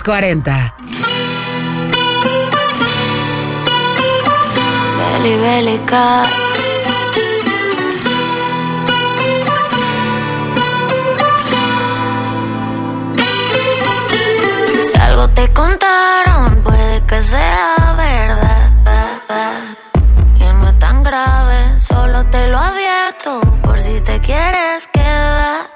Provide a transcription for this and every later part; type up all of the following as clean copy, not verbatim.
40. Beli, Beli, Cat. Si algo te contaron, puede que sea verdad. Y no es tan grave, solo te lo advierto por si te quieres quedar.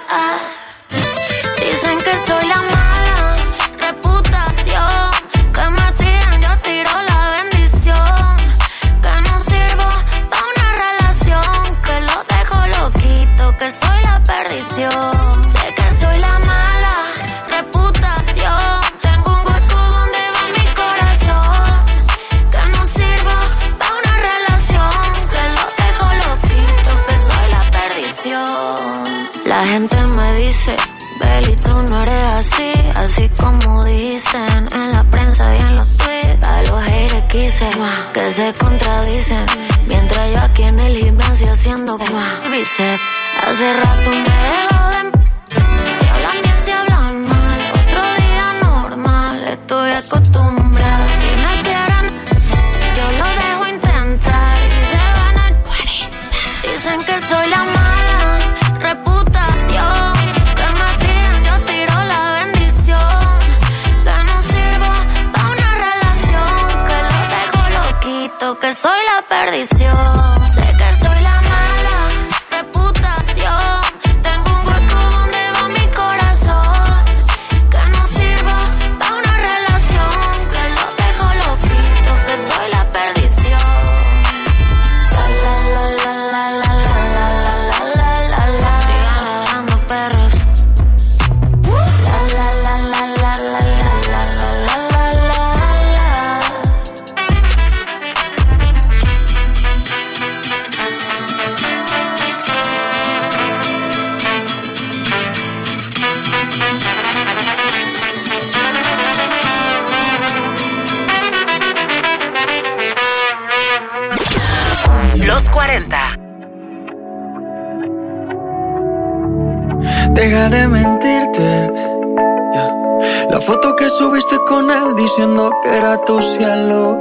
Dicen que soy la mala reputación, que me tiran, yo tiro la bendición, que no sirvo pa' una relación, que lo dejo loquito, que soy la perdición. Sé que soy la mala reputación, tengo un hueco donde va mi corazón, que no sirvo pa' una relación, que lo dejo loquito, que soy la perdición. La gente me dice: Beli, tú no eres así, así como dicen en la prensa y en los tweets. A los haters quise que se contradicen, mientras yo aquí en el gimnasio haciendo bíceps. Hace rato me dejo de... Si hablan bien, si hablan mal, otro día normal, estoy acostumbrada. Si me quieren, yo lo dejo intentar y se van a 40. Dicen que soy la mala reputación, que me tiran, yo tiro la bendición, que no sirvo pa' una relación, que lo dejo loquito, que soy la perdición. Sé que soy la mala reputación, tengo un hueco donde va mi corazón, que no sirvo pa' una relación, que lo dejo loquito, que soy la perdición. La la la la la la la la la la. Sigan ladrando perros. La la la la la la la la la la la. Los 40. Deja de mentirte. Yeah. La foto que subiste con él diciendo que era tu cielo.